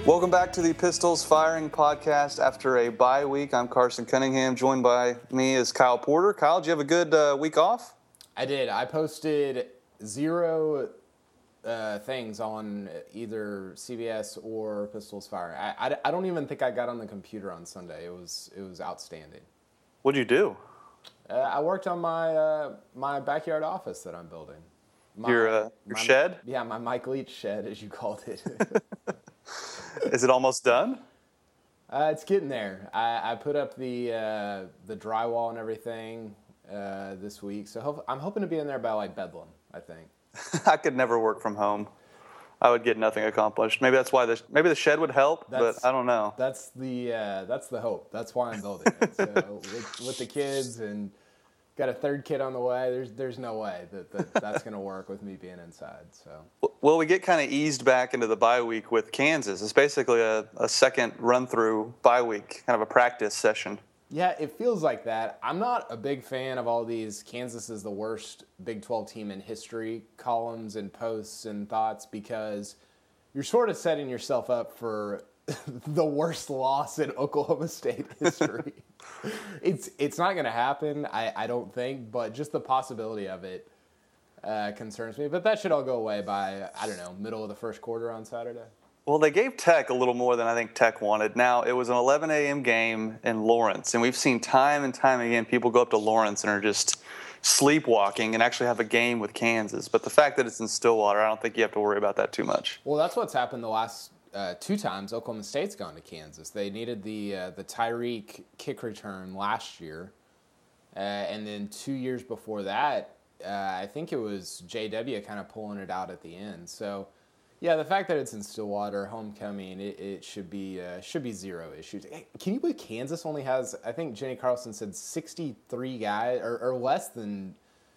Welcome back to the Pistols Firing Podcast after a bye week. I'm Carson Cunningham. Joined by me is Kyle Porter. Kyle, did you have a good week off? I did. I posted zero things on either CBS or Pistols Firing. I don't even think I got on the computer on Sunday. It was outstanding. What'd you do? I worked on my backyard office that I'm building. Your shed? Yeah, my Mike Leach shed, as you called it. Is it almost done? It's getting there. I put up the drywall and everything this week, so I'm hoping to be in there by like Bedlam, I think. I could never work from home. I would get nothing accomplished. Maybe that's why maybe the shed would help, but I don't know. That's the hope. That's why I'm building it. So with the kids and got a third kid on the way, there's no way that's going to work with me being inside. So. Well, we get kind of eased back into the bye week with Kansas. It's basically a second run-through bye week, kind of a practice session. Yeah, it feels like that. I'm not a big fan of all these Kansas is the worst Big 12 team in history columns and posts and thoughts, because you're sort of setting yourself up for the worst loss in Oklahoma State history. It's not going to happen, I don't think, but just the possibility of it concerns me. But that should all go away by, I don't know, middle of the first quarter on Saturday. Well, they gave Tech a little more than I think Tech wanted. Now, it was an 11 a.m. game in Lawrence, and we've seen time and time again people go up to Lawrence and are just sleepwalking and actually have a game with Kansas. But the fact that it's in Stillwater, I don't think you have to worry about that too much. Well, that's what's happened the last two times Oklahoma State's gone to Kansas. They needed the Tyreek kick return last year, and then 2 years before that, I think it was JW kind of pulling it out at the end. So, yeah, the fact that it's in Stillwater, homecoming, it should be zero issues. Can you believe Kansas only has, I think Jenny Carlson said 63 guys, or less than,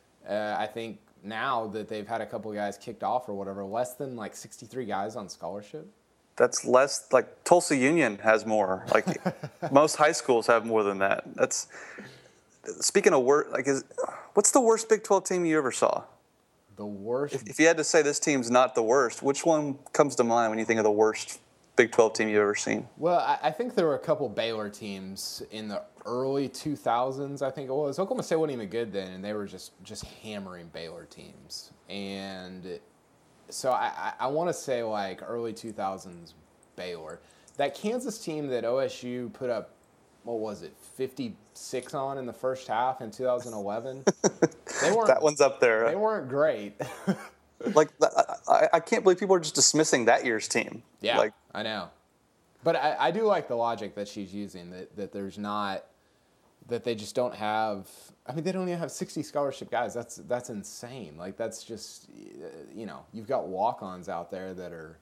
I think now that they've had a couple of guys kicked off or whatever, less than like 63 guys on scholarship? That's less, like Tulsa Union has more. Like most high schools have more than that. That's, speaking of worst, like what's the worst Big 12 team you ever saw? The worst? If you had to say this team's not the worst, which one comes to mind when you think of the worst Big 12 team you've ever seen? Well, I think there were a couple Baylor teams in the early 2000s, I think it was. Oklahoma State wasn't even good then, and they were just hammering Baylor teams. And so I want to say like early 2000s Baylor. That Kansas team that OSU put up, what was it, 56 on in the first half in 2011? They weren't. That one's up there. They weren't great. Like, I can't believe people are just dismissing that year's team. Yeah, like, I know. But I do like the logic that she's using, that there's not, that they just don't have, I mean, they don't even have 60 scholarship guys. That's insane. Like, that's just, you've got walk-ons out there that are,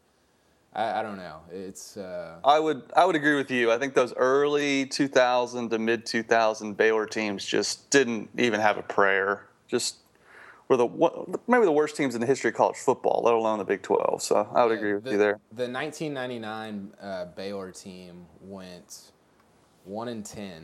I don't know. It's. I would agree with you. I think those early 2000 to mid 2000 Baylor teams just didn't even have a prayer. Just were maybe the worst teams in the history of college football, let alone the Big 12. So I would agree with you there. The 1999 Baylor team went 1-10,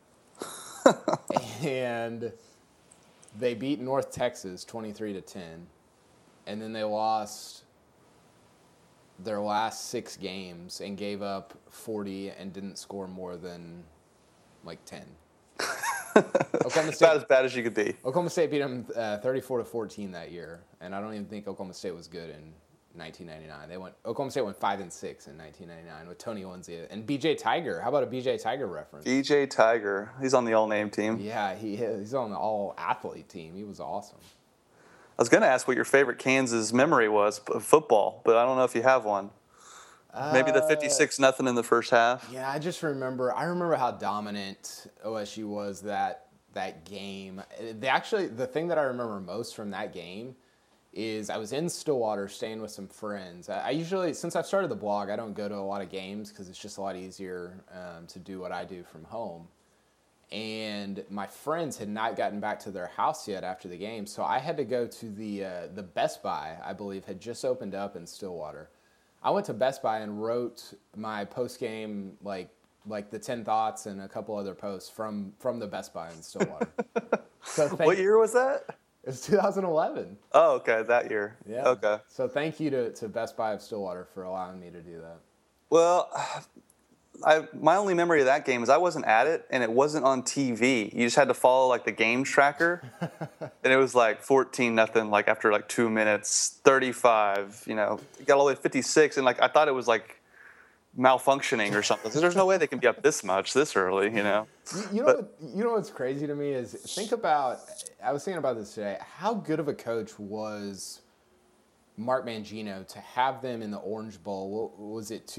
and they beat North Texas 23-10, and then they lost their last 6 games and gave up 40 and didn't score more than like 10. Oklahoma State, about as bad as you could be. Oklahoma State beat them 34-14 that year, and I don't even think Oklahoma State was good in 1999. Oklahoma State went 5-6 in 1999 with Tony Lindsay and BJ Tiger. How about a BJ Tiger reference? BJ Tiger, he's on the all-name team. Yeah, he's on the all-athlete team. He was awesome. I was going to ask what your favorite Kansas memory was of football, but I don't know if you have one. Maybe the 56-0 in the first half. Yeah, I remember how dominant OSU was that game. The thing that I remember most from that game is I was in Stillwater staying with some friends. I usually, since I've started the blog, I don't go to a lot of games because it's just a lot easier to do what I do from home. And my friends had not gotten back to their house yet after the game, so I had to go to the Best Buy, I believe, had just opened up in Stillwater. I went to Best Buy and wrote my post-game, like the 10 thoughts and a couple other posts from the Best Buy in Stillwater. What year was that? It was 2011. Oh, okay, that year. Yeah. Okay. So thank you to Best Buy of Stillwater for allowing me to do that. Well, my only memory of that game is I wasn't at it, and it wasn't on TV. You just had to follow like the game tracker, and it was like 14-0. Like after like 2 minutes, 35. Got all the way to 56, and like I thought it was like malfunctioning or something. So there's no way they can be up this much this early. You know what's crazy to me is think about. I was thinking about this today. How good of a coach was Mark Mangino to have them in the Orange Bowl? What was it,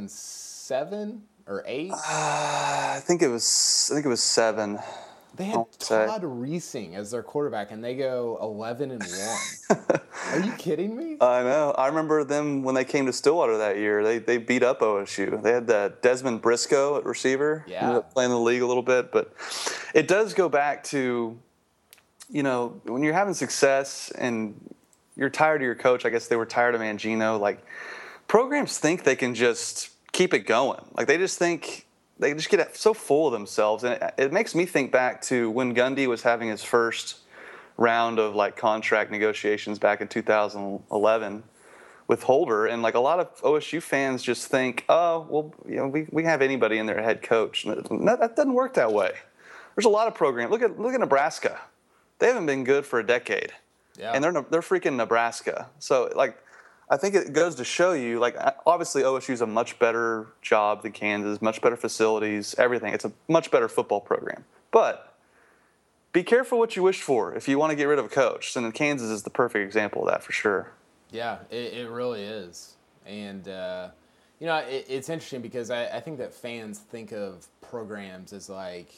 2007 or 8? I think it was 7. They had Todd Reesing as their quarterback, and they go 11-1. Are you kidding me? I know. I remember them when they came to Stillwater that year. They beat up OSU. They had Desmond Briscoe at receiver. Yeah. Ended up playing in the league a little bit, but it does go back to, when you're having success and you're tired of your coach. I guess they were tired of Mangino. Like, programs think they can just keep it going. Like, they just get so full of themselves. And it makes me think back to when Gundy was having his first round of like contract negotiations back in 2011 with Holder. And like a lot of OSU fans just think, oh, well, we can have anybody in there head coach. That doesn't work that way. There's a lot of programs. Look at Nebraska. They haven't been good for a decade. Yeah. And they're freaking Nebraska. So, like, I think it goes to show you, like, obviously OSU's a much better job than Kansas, much better facilities, everything. It's a much better football program. But be careful what you wish for if you want to get rid of a coach. And Kansas is the perfect example of that for sure. Yeah, it really is. And, it's interesting because I think that fans think of programs as like,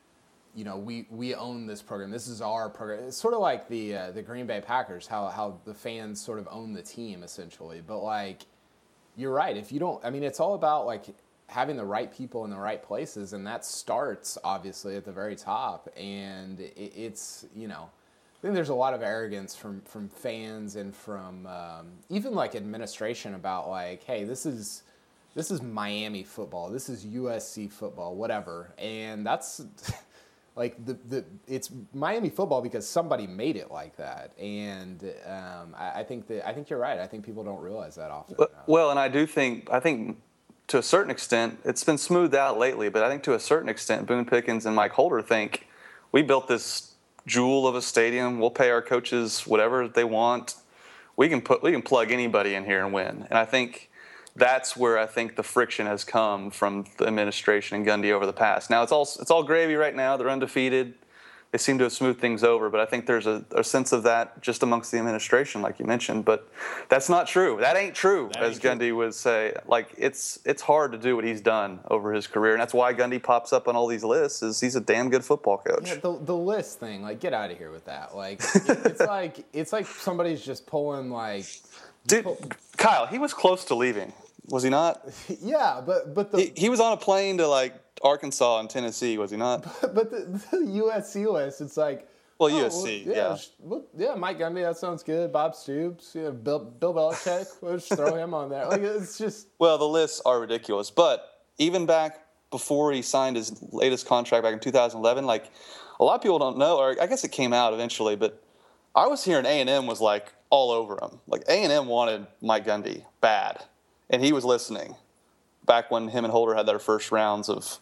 we own this program. This is our program. It's sort of like the Green Bay Packers, how the fans sort of own the team essentially. But like, you're right. If you don't, it's all about like having the right people in the right places, and that starts obviously at the very top. And it's I think there's a lot of arrogance from fans and from even like administration about like, hey, this is Miami football, this is USC football, whatever, and that's. Like it's Miami football because somebody made it like that, and I think you're right. I think people don't realize that often. Well, and I think to a certain extent it's been smoothed out lately, but I think to a certain extent Boone Pickens and Mike Holder think we built this jewel of a stadium. We'll pay our coaches whatever they want. We can plug anybody in here and win. And I think that's where I think the friction has come from the administration and Gundy over the past. Now it's all gravy right now. They're undefeated. They seem to have smoothed things over, but I think there's a sense of that just amongst the administration, like you mentioned. But that's not true. That ain't true, as Gundy would say. Like it's hard to do what he's done over his career, and that's why Gundy pops up on all these lists. Is he's a damn good football coach. Yeah, the list thing, like, get out of here with that. Like it's like somebody's just pulling like. Dude, Kyle, he was close to leaving. Was he not? Yeah, but he was on a plane to like Arkansas and Tennessee, was he not? But the USC list, it's like, USC, yeah, Mike Gundy, that sounds good. Bob Stoops, Bill Belichick, we'll just throw him on there. Like it's just. Well, the lists are ridiculous, but even back before he signed his latest contract back in 2011, like a lot of people don't know, or I guess it came out eventually, but I was hearing A&M was like all over him. Like A&M wanted Mike Gundy bad. And he was listening back when him and Holder had their first rounds of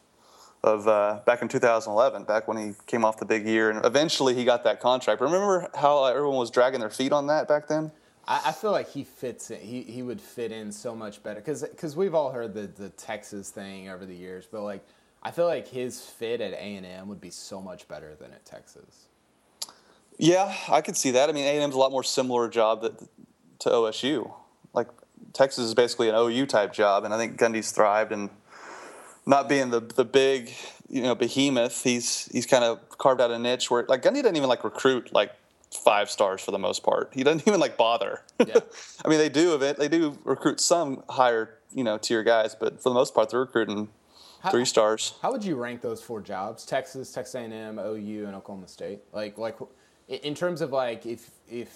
back in 2011, back when he came off the big year. And eventually he got that contract. Remember how everyone was dragging their feet on that back then? I feel like he fits in. He would fit in so much better. Because we've all heard the Texas thing over the years. But, like, I feel like his fit at A&M would be so much better than at Texas. Yeah, I could see that. A&M's a lot more similar job to OSU. Like, Texas is basically an OU type job, and I think Gundy's thrived, and not being the big behemoth, he's kind of carved out a niche where like Gundy doesn't even like recruit like 5 stars for the most part. He doesn't even like bother. Yeah. They do recruit some higher tier guys, but for the most part they're recruiting 3 stars. How would you rank those 4 jobs? Texas, Texas A&M, OU, and Oklahoma State. Like in terms of like if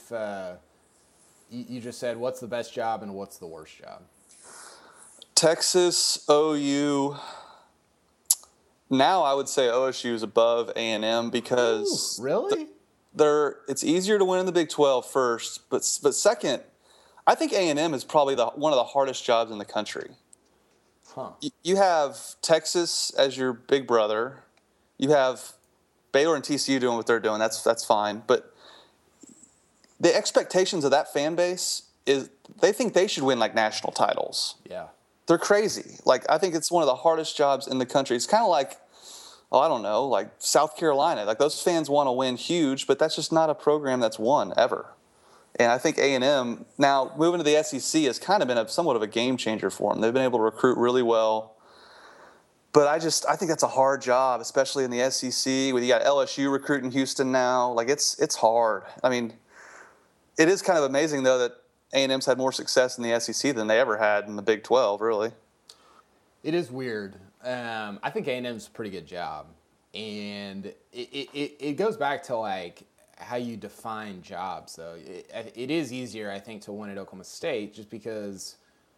you just said what's the best job and what's the worst job? Texas, OU. Now I would say OSU is above A&M because really? It's easier to win in the Big 12 first, but second, I think A&M is probably one of the hardest jobs in the country. You have Texas as your big brother. You have Baylor and TCU doing what they're doing. That's fine. But the expectations of that fan base is they think they should win like national titles. Yeah. They're crazy. Like, I think it's one of the hardest jobs in the country. It's kind of like, I don't know, like South Carolina. Like, those fans want to win huge, but that's just not a program that's won ever. And I think A&M, now moving to the SEC has kind of been somewhat of a game changer for them. They've been able to recruit really well. But I think that's a hard job, especially in the SEC. When you got LSU recruiting Houston now, like it's hard. I mean, it is kind of amazing though that A&M's had more success in the SEC than they ever had in the Big 12. Really, it is weird. I think A&M's a pretty good job, and it goes back to like how you define jobs. Though it is easier, I think, to win at Oklahoma State just because.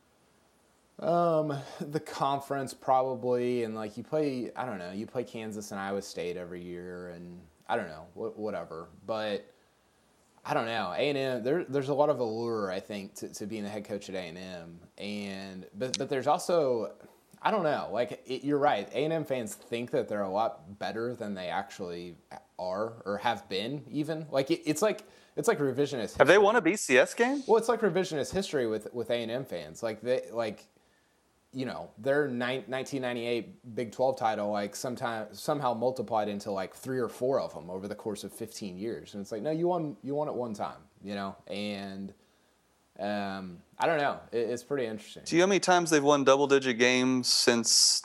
The conference probably, and like you play Kansas and Iowa State every year, and I don't know, whatever. But I don't know, A&M. There's a lot of allure, I think, to being the head coach at A&M, but there's also, I don't know, like you're right. A&M fans think that they're a lot better than they actually are or have been. Even like it's like revisionist history. Have they won a BCS game? Well, it's like revisionist history with A&M fans. Like their 1998 Big 12 title, like somehow multiplied into like 3 or 4 of them over the course of 15 years. And it's like, no, you won at one time, and I don't know. It's pretty interesting. Do you know how many times they've won double-digit games since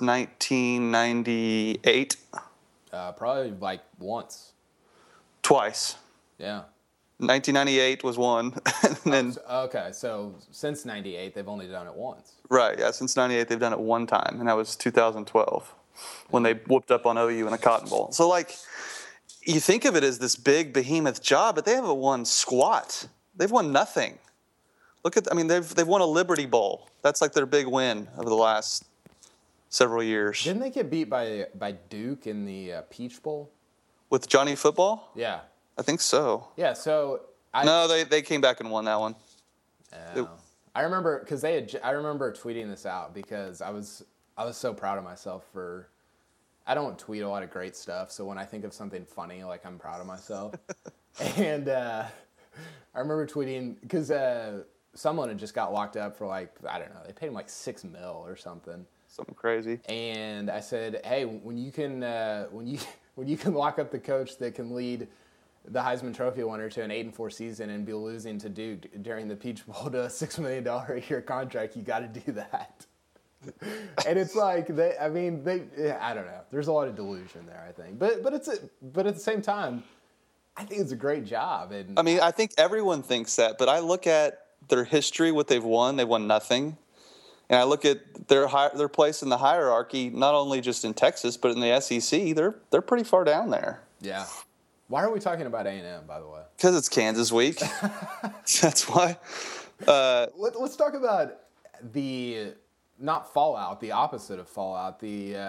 1998? Probably like once. Twice. Yeah. 1998 was one, and then okay, so since '98 they've only done it once. Right, yeah. Since '98 they've done it one time, and that was 2012 when they whooped up on OU in a Cotton Bowl. So like, you think of it as this big behemoth job, but they haven't won squat. They've won nothing. They've won a Liberty Bowl. That's like their big win over the last several years. Didn't they get beat by Duke in the Peach Bowl? With Johnny Football? Yeah. I think so. Yeah, so No, they came back and won that one. I remember because I remember tweeting this out because I was so proud of myself for. I don't tweet a lot of great stuff, so when I think of something funny, like I'm proud of myself. And I remember tweeting because someone had just got locked up for like, I don't know, they paid him like $6 million or something. Something crazy. And I said, hey, when you can lock up the coach that can lead the Heisman Trophy winner to an 8-4 season and be losing to Duke during the Peach Bowl to a $6 million a year contract, you got to do that. And it's like I don't know. There's a lot of delusion there, I think. But at the same time, I think it's a great job. And I think everyone thinks that, but I look at their history, what they've won. They've won nothing. And I look at their place in the hierarchy, not only just in Texas, but in the SEC. They're pretty far down there. Yeah. Why are we talking about A&M, by the way? Because it's Kansas week. That's why. Let's talk about the not fallout, the opposite of fallout,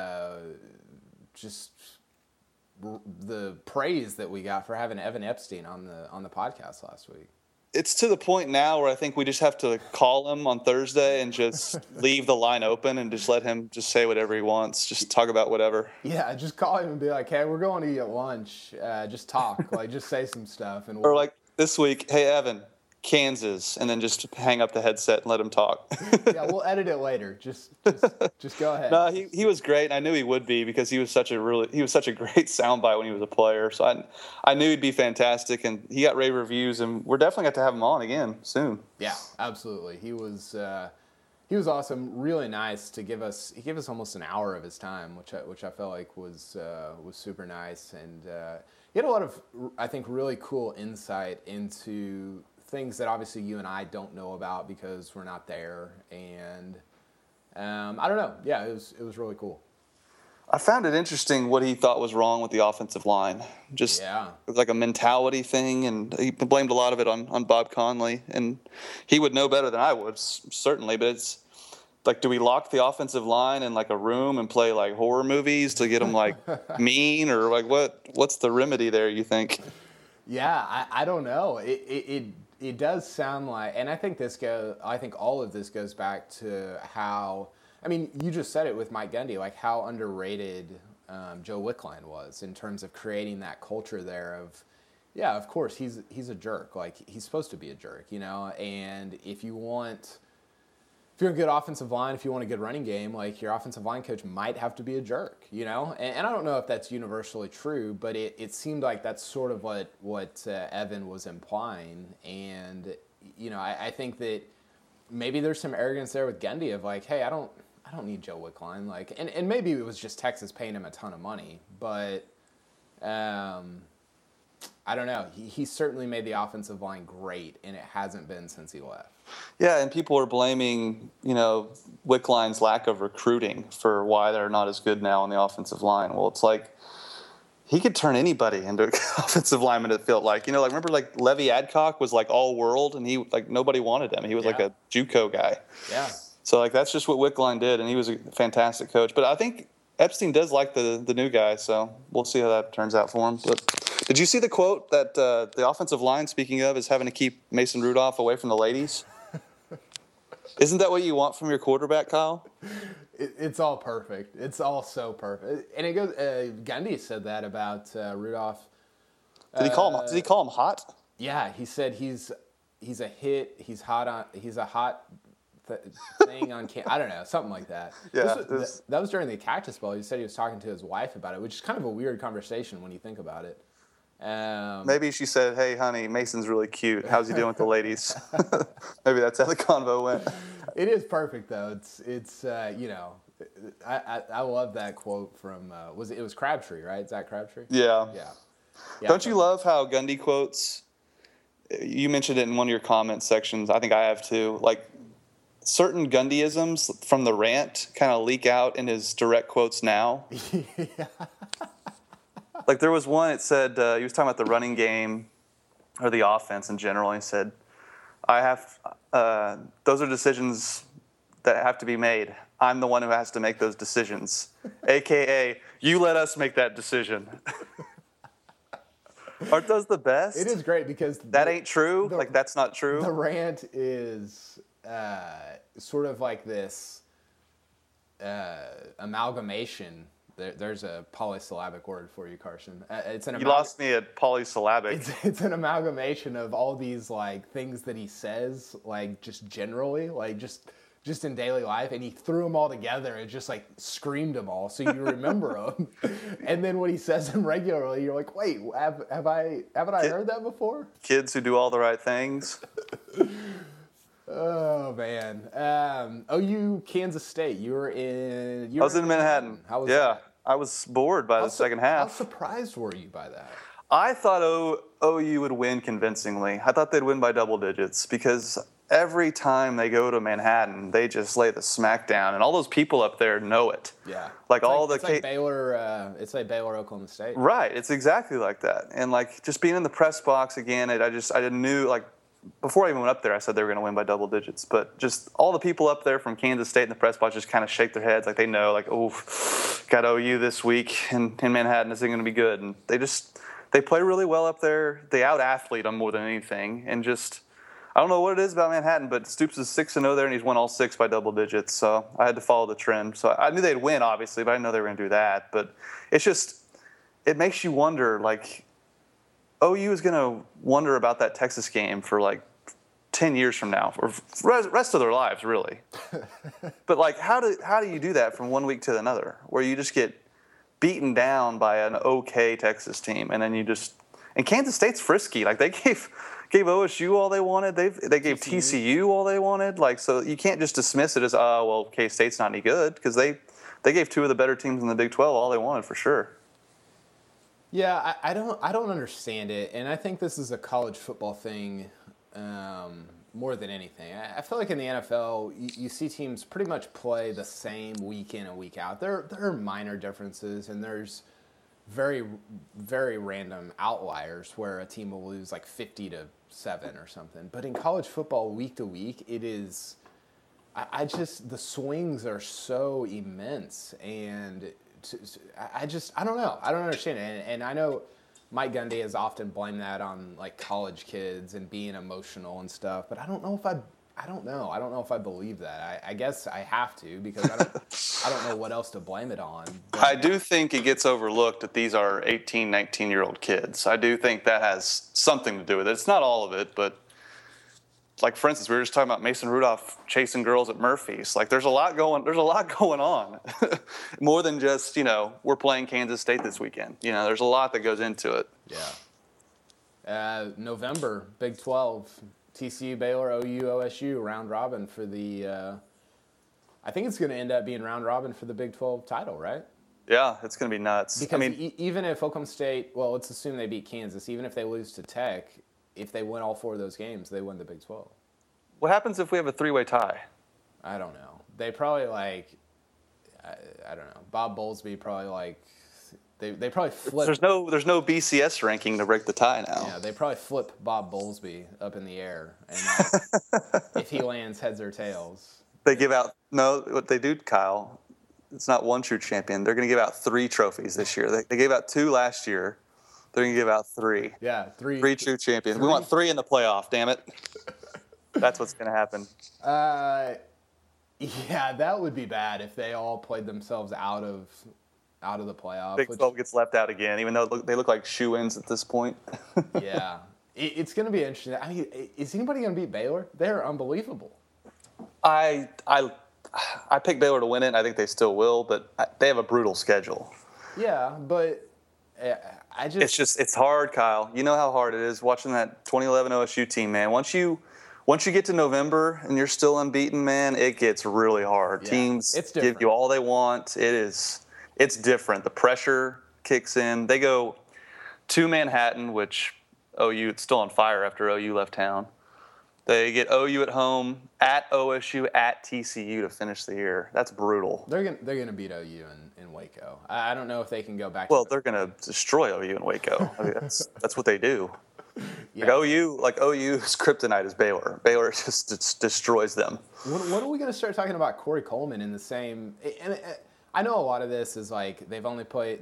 just the praise that we got for having Evan Epstein on the podcast last week. It's to the point now where I think we just have to call him on Thursday and just leave the line open and just let him just say whatever he wants. Just talk about whatever. Yeah, just call him and be like, hey, we're going to eat at lunch. Just talk. Like, just say some stuff. Or like this week, hey, Evan, Kansas, and then just hang up the headset and let him talk. Yeah, we'll edit it later. Just go ahead. No, he was great, and I knew he would be because he was such a great soundbite when he was a player. So I knew he'd be fantastic, and he got rave reviews, and we're definitely got to have him on again soon. Yeah, absolutely. He was awesome. Really nice to give us. He gave us almost an hour of his time, which I felt like was super nice, and he had a lot of, I think, really cool insight into things that obviously you and I don't know about because we're not there, and I don't know. Yeah, it was really cool. I found it interesting what he thought was wrong with the offensive line. Just like a mentality thing, and he blamed a lot of it on Bob Conley, and he would know better than I would, certainly, but it's like, do we lock the offensive line in like a room and play like horror movies to get them like mean, or like what's the remedy there, you think? Yeah, I don't know. It does sound like, and I think all of this goes back to how, I mean, you just said it with Mike Gundy, like how underrated Joe Wickline was in terms of creating that culture there of, yeah, of course, he's a jerk. Like, he's supposed to be a jerk, you know? And if you're a good offensive line, if you want a good running game, like, your offensive line coach might have to be a jerk, you know? And I don't know if that's universally true, but it seemed like that's sort of what Evan was implying. And, you know, I think that maybe there's some arrogance there with Gundy of like, hey, I don't need Joe Wickline. Like, and maybe it was just Texas paying him a ton of money, but I don't know. He certainly made the offensive line great, and it hasn't been since he left. Yeah, and people are blaming, Wickline's lack of recruiting for why they're not as good now on the offensive line. Well, it's like he could turn anybody into an offensive lineman, it felt like. Remember Levy Adcock was all world, and he nobody wanted him. He was like a JUCO guy. Yeah. So that's just what Wickline did, and he was a fantastic coach. But I think Epstein does like the new guy, so we'll see how that turns out for him. But did you see the quote that the offensive line, speaking of, is having to keep Mason Rudolph away from the ladies? Isn't that what you want from your quarterback, Kyle? It's all perfect. It's all so perfect. And it goes. Gundy said that about Rudolph. Did he call him hot? Yeah, he said he's a hit. He's a hot thing on camp. I don't know, something like that. Yeah, that was during the Cactus Bowl. He said he was talking to his wife about it, which is kind of a weird conversation when you think about it. Maybe she said, "Hey, honey, Mason's really cute. How's he doing with the ladies?" Maybe that's how the convo went. It is perfect though. It's I love that quote from it was Crabtree, right? Zach Crabtree? Yeah. Yeah. Don't you love how Gundy quotes? You mentioned it in one of your comment sections. I think I have too. Certain Gundyisms from the rant kind of leak out in his direct quotes now. Yeah. There was one, it said, he was talking about the running game or the offense in general. And he said, those are decisions that have to be made. I'm the one who has to make those decisions. AKA, you let us make that decision. Aren't those the best? It is great because that ain't true. That's not true. The rant is sort of like this amalgamation. There's a polysyllabic word for you, Carson. You lost me at polysyllabic. It's an amalgamation of all these things that he says, just generally, just in daily life, and he threw them all together and just screamed them all, so you remember them. And then when he says them regularly, you're like, wait, haven't I heard that before? Kids who do all the right things. Oh man. OU Kansas State. I was in Manhattan. How was that? I was bored by the second half. How surprised were you by that? I thought OU would win convincingly. I thought they'd win by double digits because every time they go to Manhattan, they just lay the smack down, and all those people up there know it. Yeah. It's like Baylor. It's like Baylor, Oklahoma State. Right. It's exactly like that. And just being in the press box again, I knew before I even went up there, I said they were going to win by double digits. But just all the people up there from Kansas State in the press box just kind of shake their heads they know, got OU this week in Manhattan. This isn't going to be good. And they play really well up there. They out-athlete them more than anything. And I don't know what it is about Manhattan, but Stoops is 6-0 there, and he's won all 6 by double digits. So I had to follow the trend. So I knew they'd win, obviously, but I didn't know they were going to do that. But it makes you wonder, OU is going to wonder about that Texas game for 10 years from now, or rest of their lives, really. But how do you do that from one week to another, where you just get beaten down by an okay Texas team, and then and Kansas State's frisky. They gave OSU all they wanted. They gave TCU all they wanted. So you can't just dismiss it as K-State's not any good, because they gave 2 of the better teams in the Big 12 all they wanted for sure. Yeah, I don't understand it, and I think this is a college football thing more than anything. I feel like in the NFL, you see teams pretty much play the same week in and week out. There are minor differences, and there's very, very random outliers where a team will lose 50-7 or something. But in college football, week to week, it is. The swings are so immense, and I don't know. I don't understand it. And I know Mike Gundy has often blamed that on college kids and being emotional and stuff, but I don't know if I don't know. I don't know if I believe that. I guess I have to because I don't know what else to blame it on. But I do think it gets overlooked that these are 18, 19-year-old kids. I do think that has something to do with it. It's not all of it, but like for instance, we were just talking about Mason Rudolph chasing girls at Murphy's. Like there's a lot going on. More than just, we're playing Kansas State this weekend. There's a lot that goes into it. Yeah. November, Big 12, TCU, Baylor, OU, OSU, round robin for the I think it's going to end up being round robin for the Big 12 title, right? Yeah, it's going to be nuts. Because even if Oklahoma State, well, let's assume they beat Kansas, even if they lose to Tech, if they win all 4 of those games, they win the Big 12. What happens if we have a 3-way tie? I don't know. They probably I don't know. Bob Bowlesby probably they probably flip. There's no BCS ranking to break the tie now. Yeah, they probably flip Bob Bowlesby up in the air, and if he lands heads or tails. They give out what they do, Kyle. It's not one true champion. They're going to give out 3 trophies this year. They gave out 2 last year. They're going to give out 3. Yeah, 3. 3 true champions. We want 3 in the playoff. Damn it. That's what's going to happen. Yeah, that would be bad if they all played themselves out of the playoff. Big 12 gets left out again, even though they look like shoo-ins at this point. Yeah, it's going to be interesting. I mean, is anybody going to beat Baylor? They're unbelievable. I picked Baylor to win it. I think they still will, but they have a brutal schedule. Yeah, but it's hard, Kyle. You know how hard it is watching that 2011 OSU team, man. Once you get to November and you're still unbeaten, man, it gets really hard. Yeah, Teams give you all they want. It's different. The pressure kicks in. They go to Manhattan, which OU, it's still on fire after OU left town. They get OU at home, at OSU, at TCU to finish the year. That's brutal. They're gonna beat OU in Waco. I don't know if they can go back. Well, they're gonna destroy OU in Waco. I mean, that's what they do. Yeah. OU's kryptonite is Baylor. Baylor just destroys them. When are we gonna start talking about Corey Coleman in the same? And I know a lot of this is like they've only played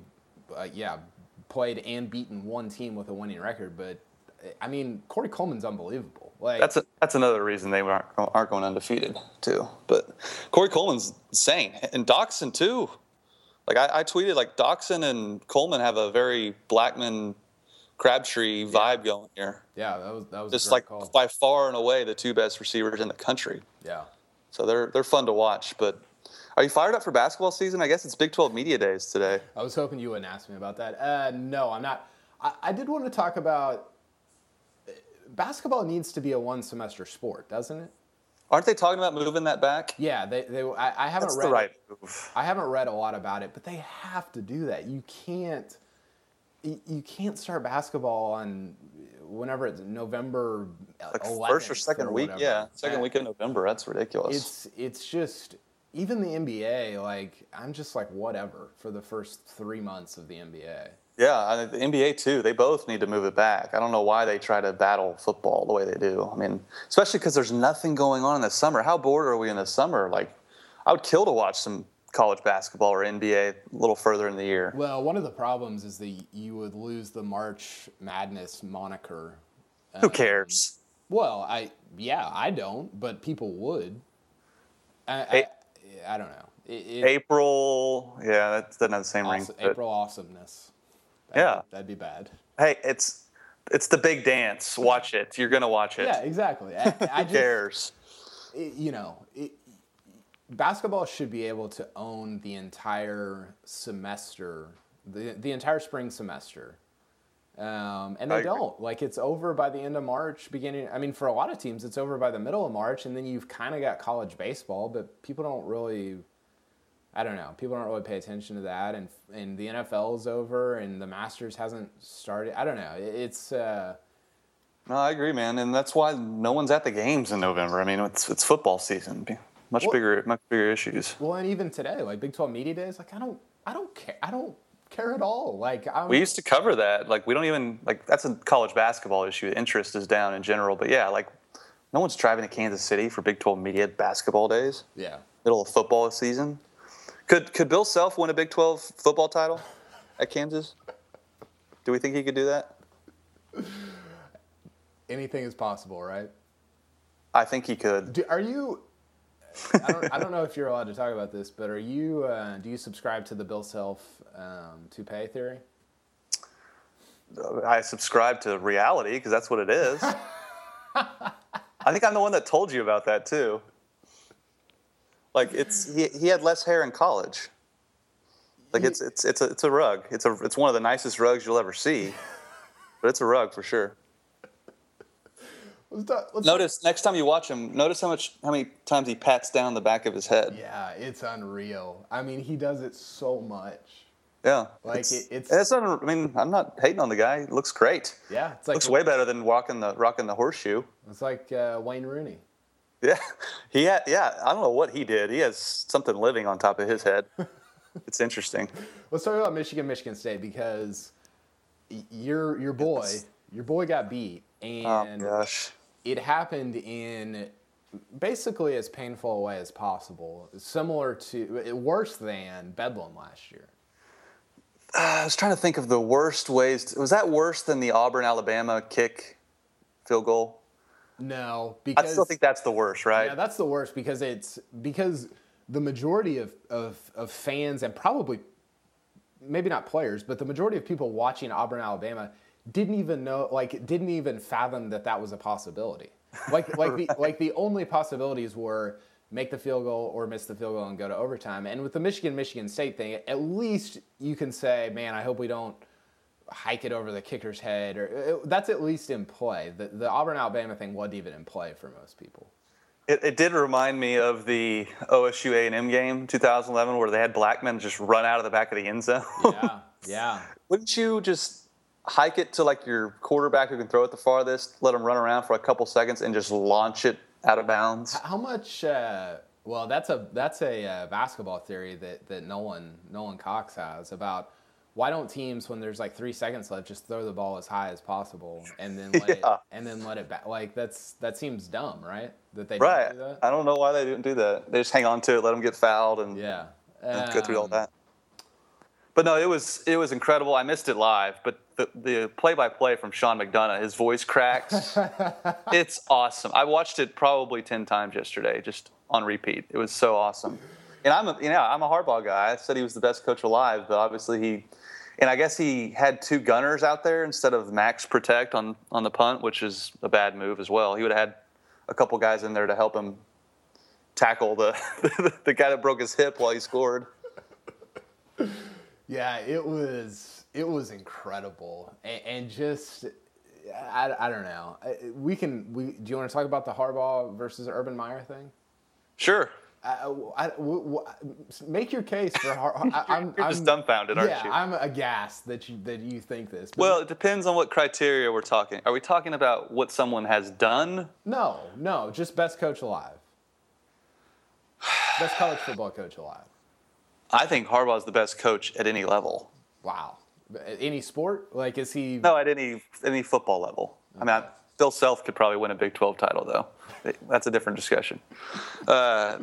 and beaten one team with a winning record, but I mean Corey Coleman's unbelievable. Like that's another reason they aren't going undefeated too. But Corey Coleman's insane, and Doxson too. Like I tweeted, like Doxson and Coleman have a very Blackman Crabtree vibe going here. Yeah, that was just a great like call. By far and away the 2 best receivers in the country. Yeah. So they're fun to watch. But are you fired up for basketball season? I guess it's Big 12 Media Days today. I was hoping you wouldn't ask me about that. No, I'm not. I did want to talk about basketball needs to be a 1-semester sport, doesn't it? Aren't they talking about moving that back? Yeah, I haven't That's read the right move. I haven't read a lot about it, but they have to do that. You can't start basketball on whenever it's November 11th, first or second week. whatever. Yeah, second week of November. That's ridiculous. It's just even the NBA. Like I'm just like whatever for the first 3 months of the NBA. Yeah, the NBA too. They both need to move it back. I don't know why they try to battle football the way they do. I mean, especially because there's nothing going on in the summer. How bored are we in the summer? Like, I would kill to watch some college basketball or NBA a little further in the year. Well, one of the problems is that you would lose the March Madness moniker. Who cares? Well, I don't, but people would. I don't know. April, yeah, that doesn't have the same ring. April awesomeness. That'd be bad. Hey, it's the big dance. Watch it. You're gonna watch it. Yeah, exactly. Who cares? Basketball should be able to own the entire semester, the entire spring semester, and they don't. Like it's over by the end of March, beginning. I mean, for a lot of teams, it's over by the middle of March, and then you've kind of got college baseball, but people don't really. I don't know. People don't really pay attention to that, and the NFL is over, and the Masters hasn't started. I don't know. It's. No, I agree, man, and that's why no one's at the games in November. I mean, it's football season. Much bigger issues. Well, and even today, like Big 12 Media Days, like I don't care. I don't care at all. Like we used to cover that. Like we don't even like that's a college basketball issue. The interest is down in general, but yeah, like no one's driving to Kansas City for Big 12 Media Basketball Days. Yeah. Middle of football season. Could Bill Self win a Big 12 football title at Kansas? Do we think he could do that? Anything is possible, right? I think he could. Are you? I don't know if you're allowed to talk about this, but are you? Do you subscribe to the Bill Self toupee theory? I subscribe to reality because that's what it is. I think I'm the one that told you about that too. Like he had less hair in college. Like it's a rug. It's one of the nicest rugs you'll ever see, but it's a rug for sure. Notice next time you watch him. Notice how many times he pats down the back of his head. Yeah, it's unreal. I mean, he does it so much. Yeah, like I mean, I'm not hating on the guy. He looks great. Yeah, it's like looks way better than rocking the horseshoe. It's like Wayne Rooney. Yeah, I don't know what he did. He has something living on top of his head. It's interesting. Let's talk about Michigan State because your boy got beat, and oh gosh, it happened in basically as painful a way as possible, similar to worse than Bedlam last year. I was trying to think of the worst ways. Was that worse than the Auburn-Alabama kick field goal? No, because I still think that's the worst, right? Yeah, that's the worst because the majority of fans and probably maybe not players, but the majority of people watching Auburn-Alabama didn't even fathom that was a possibility. Like the only possibilities were make the field goal or miss the field goal and go to overtime. And with the Michigan State thing, at least you can say, man, I hope we don't hike it over the kicker's head. That's at least in play. The Auburn-Alabama thing wasn't even in play for most people. It did remind me of the OSU A&M game 2011 where they had black men just run out of the back of the end zone. Yeah. Wouldn't you just hike it to like your quarterback who can throw it the farthest, let him run around for a couple seconds, and just launch it out of bounds? How much? Well, that's a basketball theory that Nolan Cox has about why don't teams, when there's like 3 seconds left, just throw the ball as high as possible and then let it back? Like that seems dumb, right? That they don't do that. I don't know why they didn't do that. They just hang on to it, let them get fouled, and go through all that. But no, it was incredible. I missed it live, but the play-by-play from Sean McDonough, his voice cracks. It's awesome. I watched it probably 10 times yesterday, just on repeat. It was so awesome. And I'm a Harbaugh guy. I said he was the best coach alive, but obviously I guess he had 2 gunners out there instead of max protect on the punt, which is a bad move as well. He would have had a couple guys in there to help him tackle the guy that broke his hip while he scored. Yeah, it was incredible, and just I don't know. Do you want to talk about the Harbaugh versus Urban Meyer thing? Sure. Make your case for Harbaugh. You're just dumbfounded, aren't you? Yeah, I'm aghast that you think this. Well, it depends on what criteria we're talking. Are we talking about what someone has done? No, just best coach alive. Best college football coach alive. I think Harbaugh is the best coach at any level. Wow. Any sport? Like, is he? No, at any football level. Okay. I mean, Bill Self could probably win a Big 12 title, though. That's a different discussion. I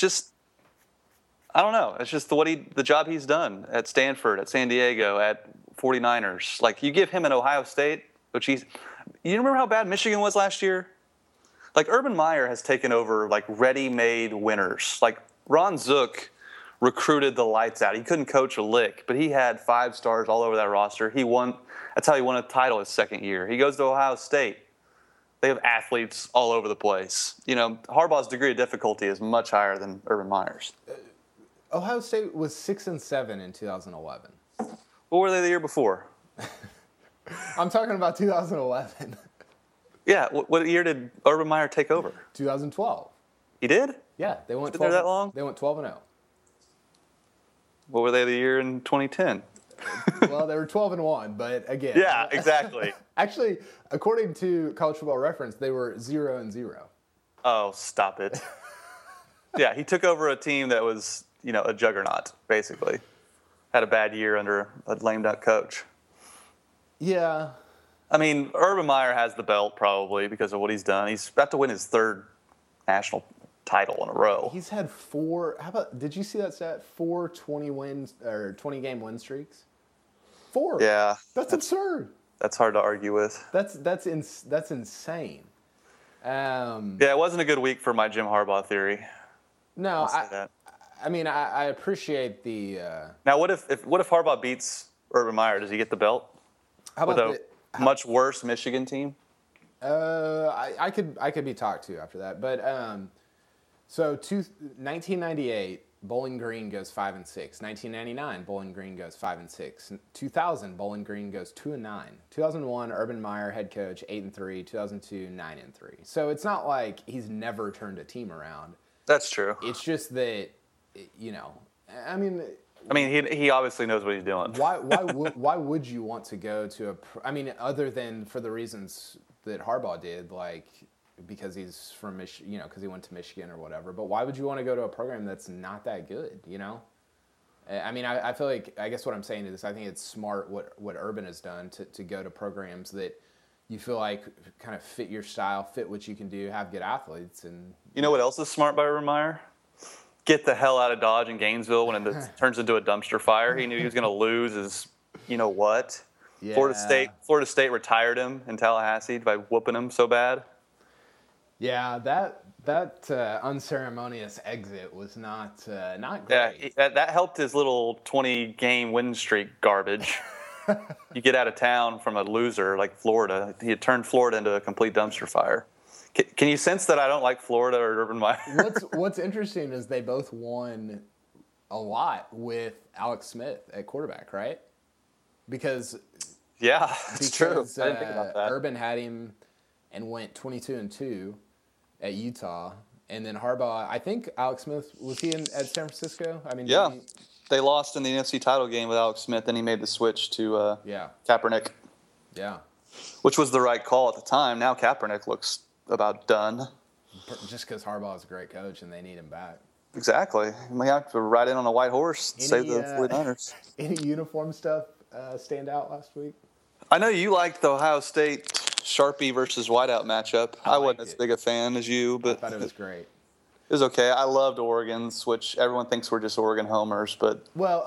don't know. It's just the job he's done at Stanford, at San Diego, at 49ers. Like, you give him an Ohio State, you remember how bad Michigan was last year? Like, Urban Meyer has taken over, like, ready-made winners. Like, Ron Zook recruited the lights out. He couldn't coach a lick, but he had 5 stars all over that roster. That's how he won a title his second year. He goes to Ohio State. They have athletes all over the place. Harbaugh's degree of difficulty is much higher than Urban Meyer's. Ohio State was 6-7 in 2011. What were they the year before? I'm talking about 2011. Yeah, what year did Urban Meyer take over? 2012. He did? Yeah, they went 12. Been there that long? They went 12-0. What were they the year in 2010? Well, they were 12-1, but again. Yeah, exactly. Actually, according to College Football Reference, they were 0-0. Oh, stop it. Yeah, he took over a team that was, a juggernaut, basically. Had a bad year under a lame duck coach. Yeah. I mean, Urban Meyer has the belt probably because of what he's done. He's about to win his 3rd national title in a row. He's had 4. Did you see that stat? 4 20-game win streaks. 4. Yeah. That's absurd. That's hard to argue with. That's insane. Yeah, it wasn't a good week for my Jim Harbaugh theory. No, I'll say that. I mean, I appreciate the. Now, what if Harbaugh beats Urban Meyer? Does he get the belt How with about a much worse Michigan team? I could be talked to after that, but 1998, Bowling Green goes 5-6. 1999, Bowling Green goes 5-6. 2000, Bowling Green goes 2-9. 2001, Urban Meyer head coach 8-3. 2002, 9-3. So it's not like he's never turned a team around. That's true. It's just that, I mean, he obviously knows what he's doing. why would you want to go to other than for the reasons that Harbaugh did, like because he's from Michigan, because he went to Michigan or whatever. But why would you want to go to a program that's not that good? I feel like, I guess what I'm saying is I think it's smart what Urban has done to go to programs that you feel like kind of fit your style, fit what you can do, have good athletes. And you know what else is smart by Urban Meyer? Get the hell out of Dodge and Gainesville when it turns into a dumpster fire. He knew he was going to lose his, what? Yeah. Florida State retired him in Tallahassee by whooping him so bad. Yeah, that unceremonious exit was not great. Yeah, that helped his little 20-game win streak garbage. You get out of town from a loser like Florida. He had turned Florida into a complete dumpster fire. Can you sense that I don't like Florida or Urban Meyer? What's interesting is they both won a lot with Alex Smith at quarterback, right? Because true. I didn't think about that. Urban had him and went 22-2 at Utah, and then Harbaugh. I think Alex Smith was he at San Francisco? They lost in the NFC title game with Alex Smith, and he made the switch to Kaepernick. Yeah, which was the right call at the time. Now Kaepernick looks about done. Just because Harbaugh is a great coach and they need him back. Exactly. We have to ride in on a white horse and save the 49ers. Any uniform stuff stand out last week? I know you liked the Ohio State Sharpie versus whiteout matchup. I wasn't as big a fan as you, but I thought it was great. It was okay. I loved Oregon's, which everyone thinks we're just Oregon homers, but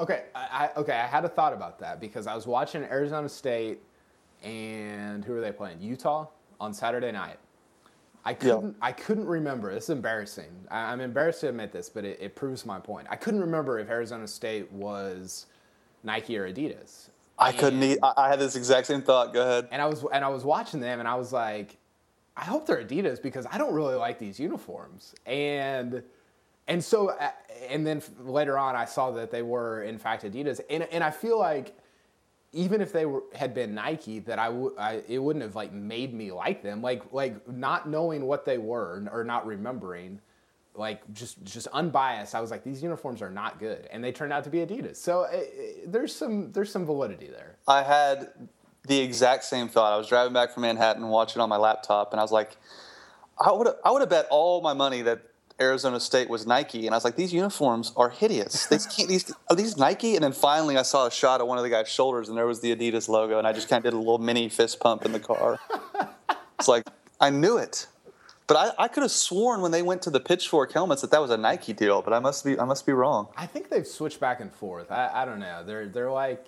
I had a thought about that because I was watching Arizona State and who were they playing? Utah on Saturday night. I couldn't remember. This is embarrassing. I'm embarrassed to admit this, but it proves my point. I couldn't remember if Arizona State was Nike or Adidas. I had this exact same thought. Go ahead. And I was watching them, and I was like, I hope they're Adidas because I don't really like these uniforms. And so then later on, I saw that they were in fact Adidas, and I feel like even if they had been Nike, that it wouldn't have like made me like them. Like not knowing what they were or not remembering, like just unbiased. I was like, these uniforms are not good, and they turned out to be Adidas. So there's some validity there. I had the exact same thought. I was driving back from Manhattan, watching on my laptop, and I was like, I would have bet all my money that Arizona State was Nike, and I was like, these uniforms are hideous. Are these Nike? And then finally I saw a shot of one of the guy's shoulders, and there was the Adidas logo, and I just kind of did a little mini fist pump in the car. It's like, I knew it. But I could have sworn when they went to the pitchfork helmets that was a Nike deal, but I must be wrong. I think they've switched back and forth. I don't know. They're like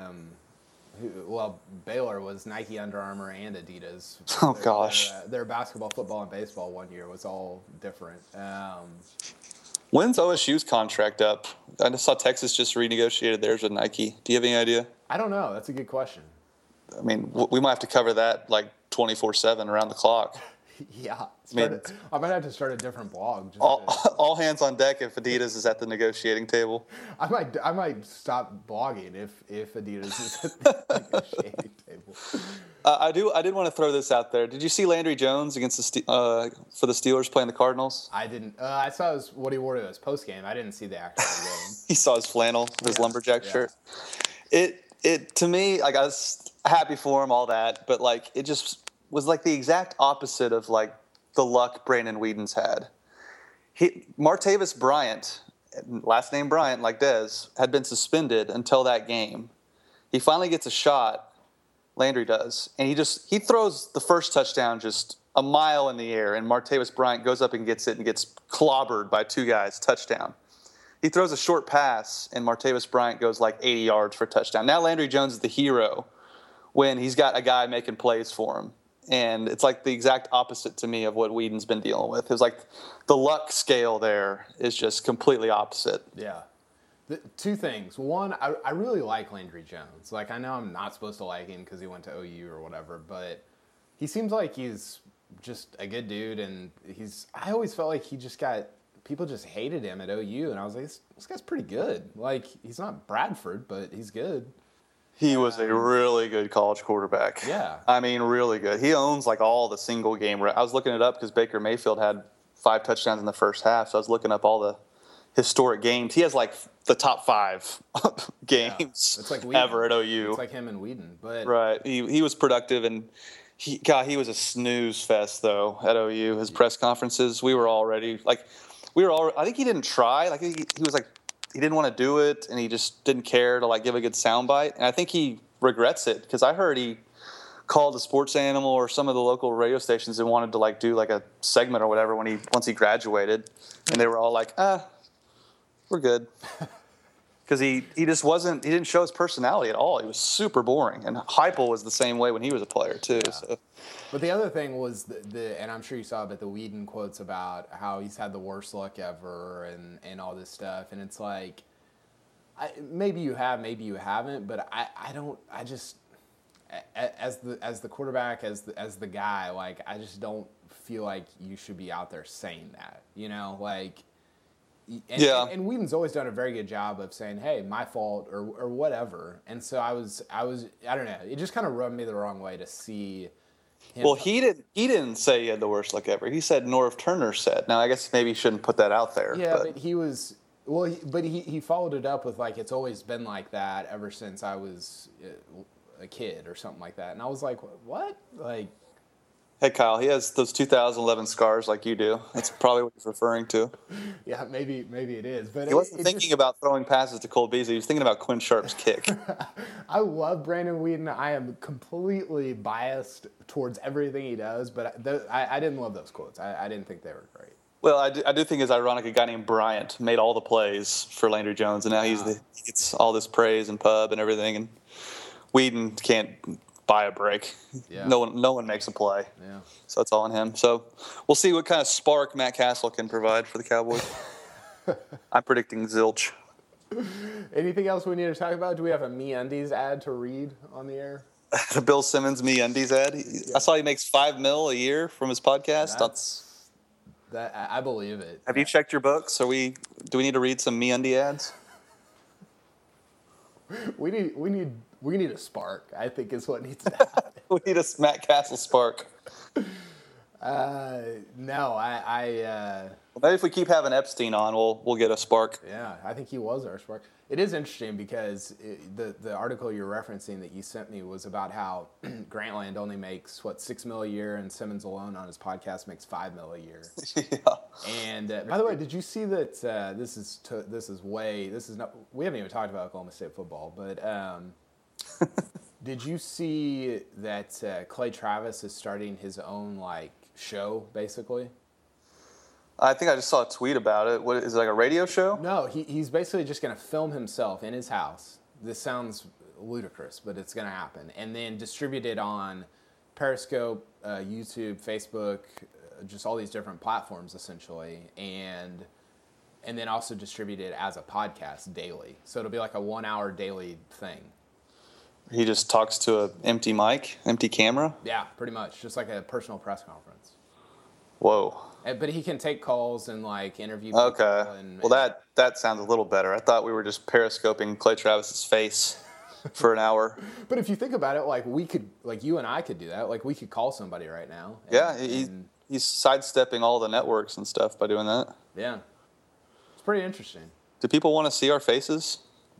Baylor was Nike, Under Armour, and Adidas. Oh, gosh. Their basketball, football, and baseball one year was all different. When's OSU's contract up? I just saw Texas just renegotiated theirs with Nike. Do you have any idea? I don't know. That's a good question. I mean, we might have to cover that like 24/7 around the clock. Yeah. I might have to start a different blog. All hands on deck if Adidas is at the negotiating table. I might stop blogging if Adidas is at the negotiating table. I did want to throw this out there. Did you see Landry Jones against for the Steelers playing the Cardinals? I didn't. I saw what he wore to his post game. I didn't see the actual game. He saw his flannel, his lumberjack shirt. It to me, like, I was happy for him, all that, but like it just was like the exact opposite of like the luck Brandon Whedon's had. Martavis Bryant, last name Bryant like Dez, had been suspended until that game. He finally gets a shot, Landry does, and he throws the first touchdown just a mile in the air, and Martavis Bryant goes up and gets it and gets clobbered by two guys, touchdown. He throws a short pass, and Martavis Bryant goes like 80 yards for a touchdown. Now Landry Jones is the hero when he's got a guy making plays for him. and it's like the exact opposite to me of what Whedon's been dealing with. It's like the luck scale there is just completely opposite. Yeah. Two things. One, I really like Landry Jones. Like, I know I'm not supposed to like him because he went to OU or whatever, but he seems like he's just a good dude, and I always felt like people just hated him at OU, and I was like, this guy's pretty good. Like, he's not Bradford, but he's good. He was a really good college quarterback. Yeah. I mean, really good. He owns like all the single game. I was looking it up because Baker Mayfield had 5 touchdowns in the first half, so I was looking up all the historic games. He has like the top 5 games It's like ever at OU. It's like him and Whedon. But right. He was productive, and he was a snooze fest though at OU. His press conferences, we were already like, I think he didn't try. Like he was like, he didn't want to do it, and he just didn't care to like give a good soundbite. And I think he regrets it because I heard he called the Sports Animal or some of the local radio stations and wanted to like do like a segment or whatever once he graduated, and they were all like, we're good. Because he didn't show his personality at all. He was super boring. And Heupel was the same way when he was a player too. Yeah. So. But the other thing was and I'm sure you saw it, but the Whedon quotes about how he's had the worst luck ever and all this stuff. And it's like, maybe you have, maybe you haven't, but as the quarterback, as the guy, like, I just don't feel like you should be out there saying that, like. And Whedon's always done a very good job of saying, "Hey, my fault," or whatever. And so I don't know. It just kind of rubbed me the wrong way to see him. Well, he didn't say he had the worst luck ever. He said Norv Turner said. Now, I guess maybe he shouldn't put that out there. Yeah, but he was he followed it up with like, it's always been like that ever since I was a kid or something like that. And I was like, what? Like, hey, Kyle, he has those 2011 scars like you do. That's probably what he's referring to. Yeah, maybe it is. But he wasn't thinking about throwing passes to Cole Beasley. He was thinking about Quinn Sharp's kick. I love Brandon Whedon. I am completely biased towards everything he does, but I didn't love those quotes. I didn't think they were great. Well, I do think it's ironic a guy named Bryant made all the plays for Landry Jones, and now he gets all this praise and pub and everything, and Whedon can't buy a break. Yeah. No one makes a play. Yeah. So it's all on him. So we'll see what kind of spark Matt Castle can provide for the Cowboys. I'm predicting zilch. Anything else we need to talk about? Do we have a MeUndies ad to read on the air? The Bill Simmons MeUndies ad. I saw he makes $5 million a year from his podcast. I believe it. Have you checked your books? Do we need to read some MeUndies ads? We need a spark, I think, is what needs to happen. We need a Matt Castle spark. No, Well, maybe if we keep having Epstein on, we'll get a spark. Yeah, I think he was our spark. It is interesting because the article you're referencing that you sent me was about how Grantland only makes $6 million a year, and Simmons alone on his podcast makes $5 million a year. Yeah. And by the way, did you see that? We haven't even talked about Oklahoma State football, but did you see that Clay Travis is starting his own show basically? I think I just saw a tweet about it. What is it, like a radio show? No, he's basically just going to film himself in his house. This sounds ludicrous, but it's going to happen. And then distribute it on Periscope, YouTube, Facebook, just all these different platforms essentially. And then also distribute it as a podcast daily. So it'll be like a 1 hour daily thing. He just talks to an empty mic, empty camera? Yeah, pretty much. Just like a personal press conference. Whoa. But he can take calls and interview people. Okay. Well, that sounds a little better. I thought we were just periscoping Clay Travis's face for an hour. But if you think about it, we could, you and I could do that. We could call somebody right now. He's sidestepping all the networks and stuff by doing that. Yeah. It's pretty interesting. Do people want to see our faces?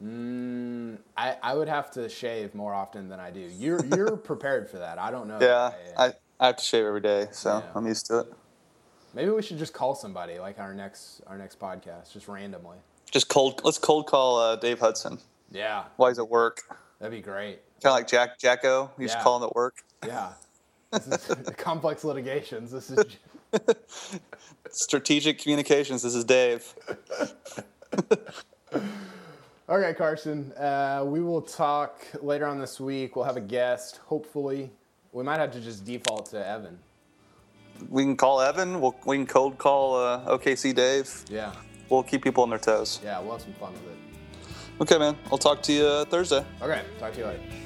I would have to shave more often than I do. You're prepared for that. I don't know. Yeah, I have to shave every day, so yeah. I'm used to it. Maybe we should just call somebody our next podcast, just randomly. Let's cold call Dave Hudson. Yeah. While he's at work. That'd be great. Kind of like Jacko. You should call him at work. Yeah. This is complex litigations. This is strategic communications. This is Dave. Okay, Carson. We will talk later on this week. We'll have a guest, hopefully. We might have to just default to Evan. We can call Evan. We can cold call OKC Dave. Yeah. We'll keep people on their toes. Yeah, we'll have some fun with it. Okay, man. I'll talk to you Thursday. Okay, talk to you later.